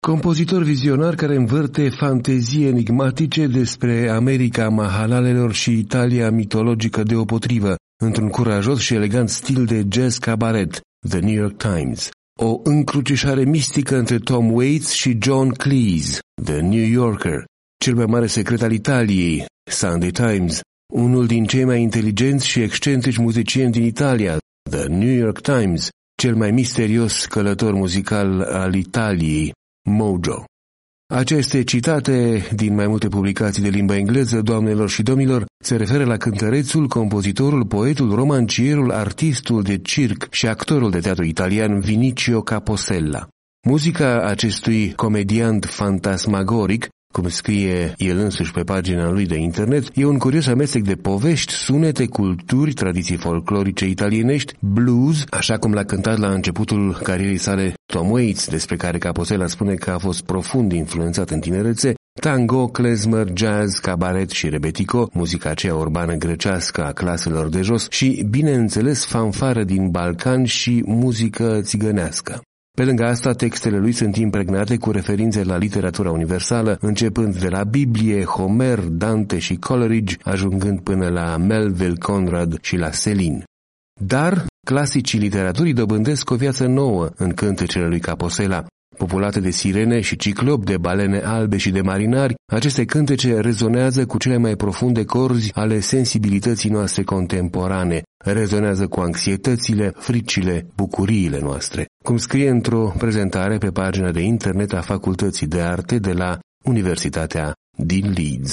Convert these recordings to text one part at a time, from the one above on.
compozitor vizionar care învârte fantezii enigmatice despre America mahalalelor și Italia mitologică deopotrivă, într-un curajos și elegant stil de jazz cabaret, The New York Times. O încrucișare mistică între Tom Waits și John Cleese, The New Yorker, cel mai mare secret al Italiei, Sunday Times, unul din cei mai inteligenți și excentrici muzicieni din Italia, The New York Times, cel mai misterios călător muzical al Italiei, Mojo. Aceste citate din mai multe publicații de limba engleză, doamnelor și domnilor, se referă la cântărețul, compozitorul, poetul, romancierul, artistul de circ și actorul de teatru italian Vinicio Capossela. Muzica acestui comediant fantasmagoric, cum scrie el însuși pe pagina lui de internet, e un curios amestec de povești, sunete, culturi, tradiții folclorice italienești, blues, așa cum l-a cântat la începutul carierei sale Tom Waits, despre care Capossela spune că a fost profund influențat în tinerețe, tango, klezmer, jazz, cabaret și rebetiko, muzica aceea urbană grecească a claselor de jos și, bineînțeles, fanfară din Balcan și muzică țigănească. Pe lângă asta, textele lui sunt impregnate cu referințe la literatura universală, începând de la Biblie, Homer, Dante și Coleridge, ajungând până la Melville Conrad și la Céline. Dar clasicii literaturii dobândesc o viață nouă în cântecele lui Capossela. Populate de sirene și ciclopi, de balene albe și de marinari, aceste cântece rezonează cu cele mai profunde corzi ale sensibilității noastre contemporane, rezonează cu anxietățile, fricile, bucuriile noastre. Cum scrie într-o prezentare pe pagina de internet a Facultății de Arte de la Universitatea din Leeds.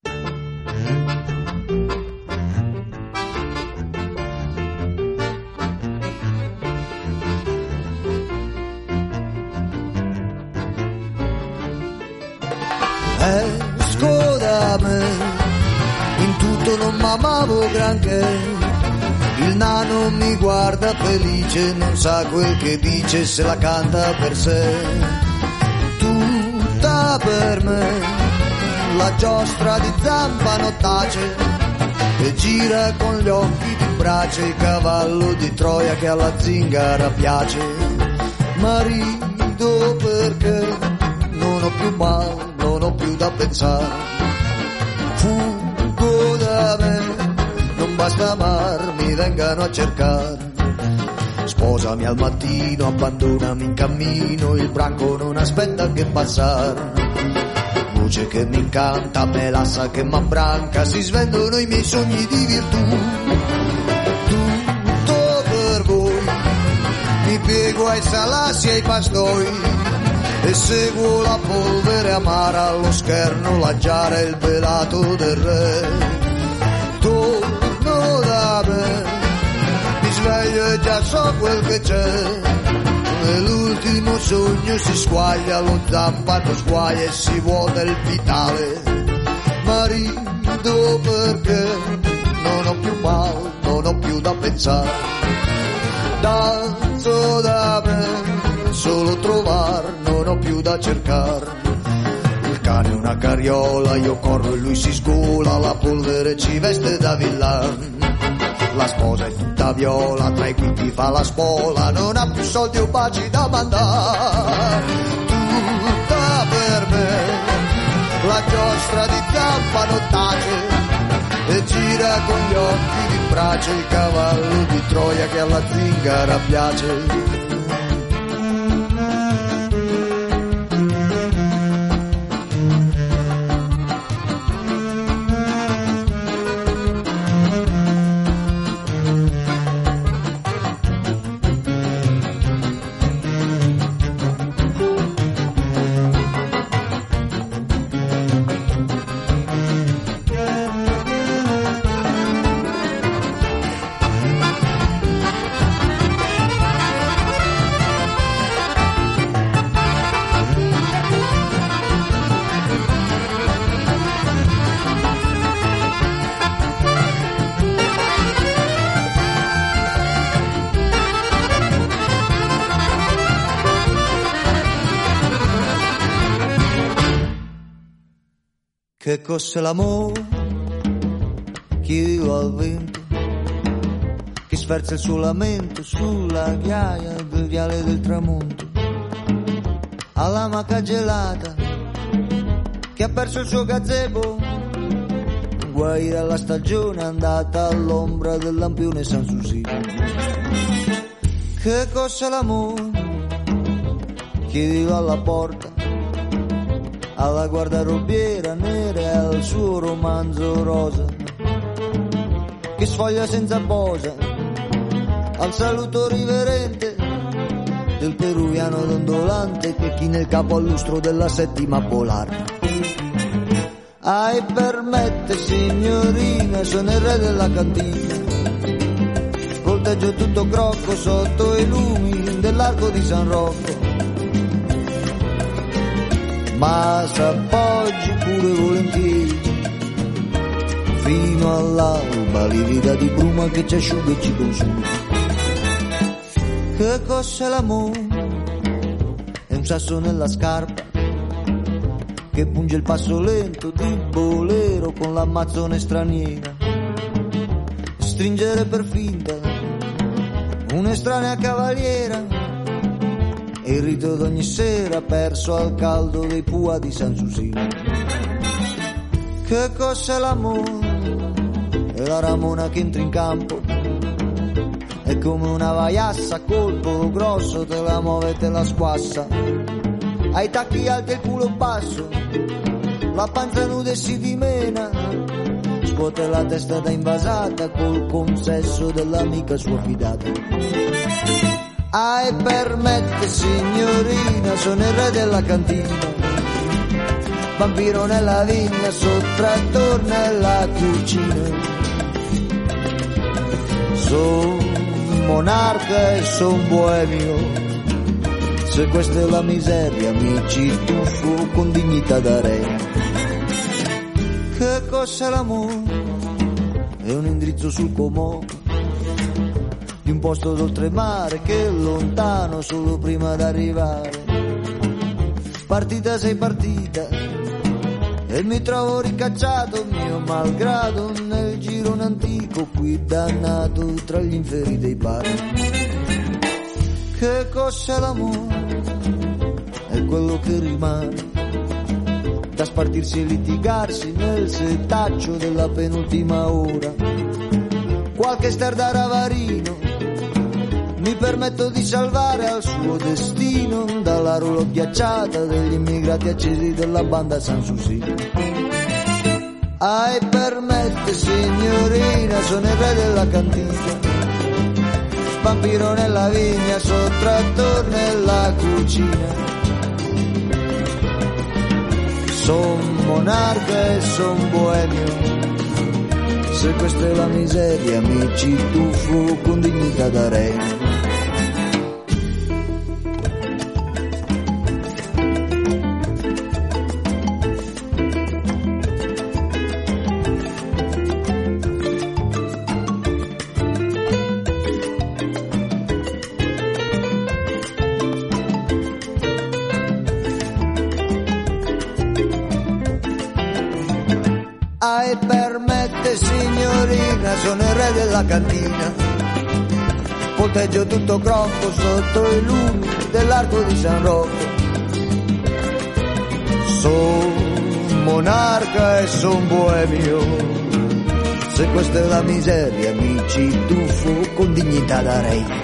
Esco da me, in tutto non m'amavo granché. Il nano mi guarda felice, non sa quel che dice, se la canta per sé. Tutta per me, la giostra di zampa non tace, e gira con gli occhi di brace, il cavallo di Troia che alla zingara piace. Ma rido perché non ho più mal, non ho più da pensare. Fuggo da me, non basta amarmi, vengano a cercare. Sposami al mattino, abbandonami in cammino, il branco non aspetta che passare. Luce che mi incanta, melassa che m'abbranca, si svendono i miei sogni di virtù. Tutto per voi, mi piego ai salassi e ai pastoi, e seguo la polvere amara, allo scherno la giara e il velato del re. Torno da me, mi sveglio e già so quel che c'è, e l'ultimo sogno si squaglia, lo zampano sguaia e si vuota il vitale. Ma rido perché non ho più mal, non ho più da pensare. Danzo da me, solo trovar, non ho più da cercare. Il cane è una carriola, io corro e lui si sgola, la polvere ci veste da villan. La sposa è tutta viola, tra i quinti fa la spola, non ha più soldi o baci da mandare. Tutta per me, la giostra di zampa non tace, e gira con gli occhi di brace, il cavallo di Troia che alla zingara piace. Che cos'è l'amore? Chiedo al vento che sferza il suo lamento sulla ghiaia del viale del tramonto. alla maca gelata che ha perso il suo gazebo, guai dalla stagione andata all'ombra del lampione Sanssouci. Che cos'è l'amore? Chiedilo alla porta, alla guardarobiera nera e al suo romanzo rosa che sfoglia senza posa, al saluto riverente del peruviano dondolante che china il capo al lustro della settima polare. Ai permette signorina, sono il re della cantina, volteggio tutto crocco sotto i lumi dell'arco di San Rocco, ma s'appoggi pure volentieri fino all'alba, livida di bruma che ci asciuga e ci consuma. Che cos'è l'amore? È un sasso nella scarpa che punge il passo lento di bolero con l'ammazzone straniera, stringere per finta un'estranea cavaliera e il rito d'ogni sera perso al caldo dei pua di Sanssouci. Che cos'è l'amore? È la ramona che entra in campo, è come una vaiassa, colpo grosso, te la muove e te la squassa, ai tacchi alti e il culo basso, la panza nuda e si dimena, scuote la testa da invasata col consesso dell'amica sua fidata. Ai permette signorina, sono il re della cantina, vampiro nella vigna, sottrattor nella cucina, son monarca e son boemio, se questa è la miseria mi ci tuffo con dignità da re. Che cos'è l'amore? È un indirizzo sul Comò di un posto d'oltremare che è lontano solo prima d'arrivare. Partita sei partita e mi trovo ricacciato mio malgrado nel girone antico qui dannato tra gli inferi dei pari. Che cos'è l'amore? È quello che rimane da spartirsi e litigarsi nel setaccio della penultima ora. Qualche star da ravarino mi permetto di salvare al suo destino dalla rulo ghiacciata degli immigrati accesi della banda Sanssouci. Ai permette signorina, sono il re della cantina, vampiro nella vigna, sottrattor nella cucina, son monarca e son boemio, se questa è la miseria mi ci tuffo con dignità da re. Ai permette signorina, sono il re della cantina, volteggio tutto crocco sotto i lumi dell'arco di San Rocco, son monarca e son boemio, se questa è la miseria mi ci tuffo con dignità da re.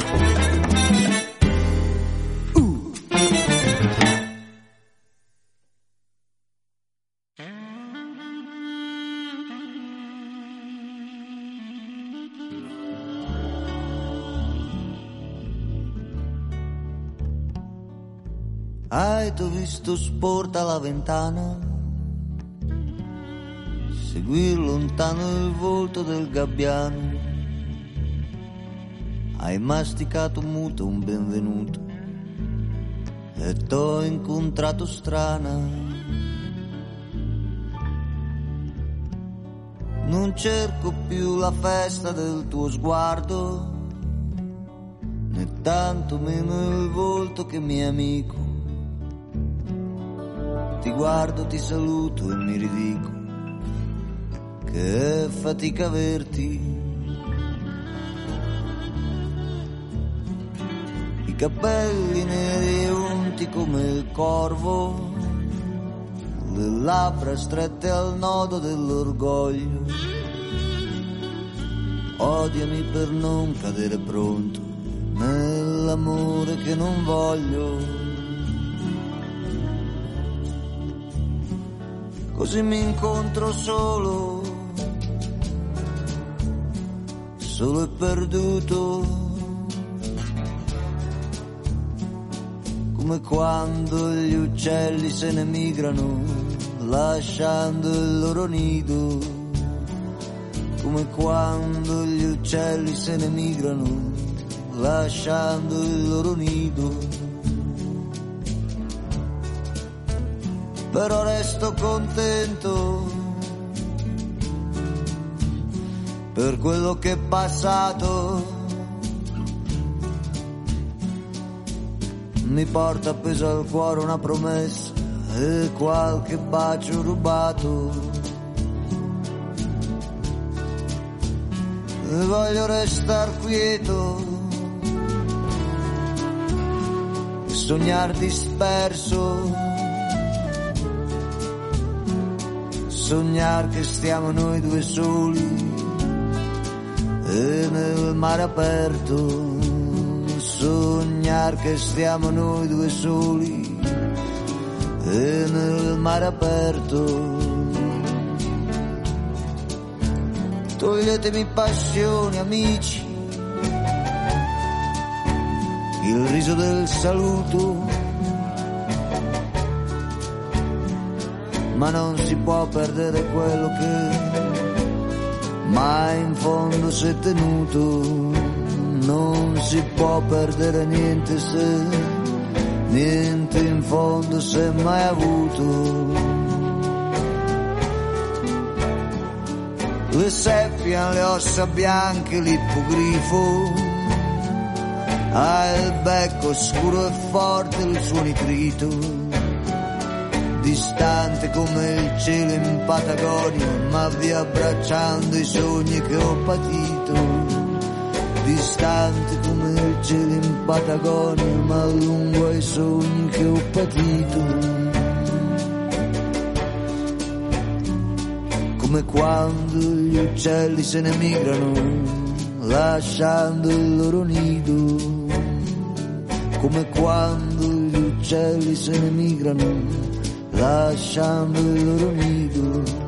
Hai t'ho visto sporta la ventana, seguir lontano il volto del gabbiano, hai masticato muto un benvenuto e t'ho incontrato strana. Non cerco più la festa del tuo sguardo, né tanto meno il volto che mi è amico. Ti guardo, ti saluto e mi ridico che fatica averti. I capelli neri e un lenti come il corvo, le labbra strette al nodo dell'orgoglio. Odiami per non cadere pronto nell'amore che non voglio. Così mi incontro solo e perduto, come quando gli uccelli se ne migrano lasciando il loro nido, come quando gli uccelli se ne migrano lasciando il loro nido. Però resto contento per quello che è passato, mi porta appeso al cuore una promessa e qualche bacio rubato, e voglio restar quieto e sognar disperso, sognar che stiamo noi due soli e nel mare aperto, sognar che stiamo noi due soli e nel mare aperto. Toglietemi passioni, amici, il riso del saluto, ma non si può perdere quello che mai in fondo si è tenuto. Non si può perdere niente se niente in fondo si è mai avuto. Le seppie, le ossa bianche, l'ippogrifo, ha il becco scuro e forte, il suo nitrito, distante come il cielo in Patagonia, ma via abbracciando i sogni che ho patito. Distante come il cielo in Patagonia, ma lungo ai sogni che ho patito. Come quando gli uccelli se ne migrano lasciando il loro nido, come quando gli uccelli se ne migrano lasciando il loro nido.